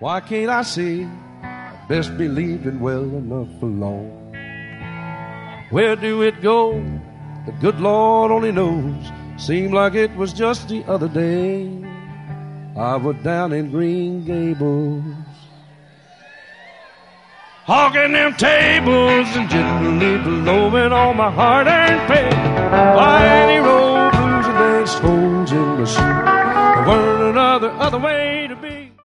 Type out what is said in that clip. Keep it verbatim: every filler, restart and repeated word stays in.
Why can't I see? I best be leaving well enough alone. Where do it go? The good Lord only knows. Seemed like it was just the other day I was down in Green Gables, hogging them tables and gently blowing on my hard-earned pay. While he rolled blues and danced holes in the shoe. There weren't another other way to